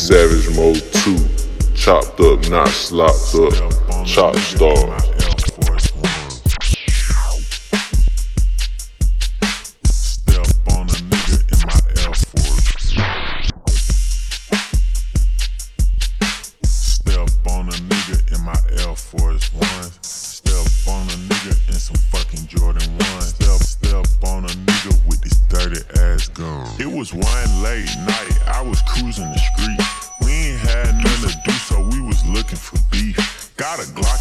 Savage Mode 2. Chopped up, not slopped up. Chop star. Force Ones. Step on a nigga in some fucking Jordan 1. Step on a nigga with this dirty ass gun. It was one late night, I was cruising the street. We ain't had nothing to do, so we was looking for beef. Got a Glock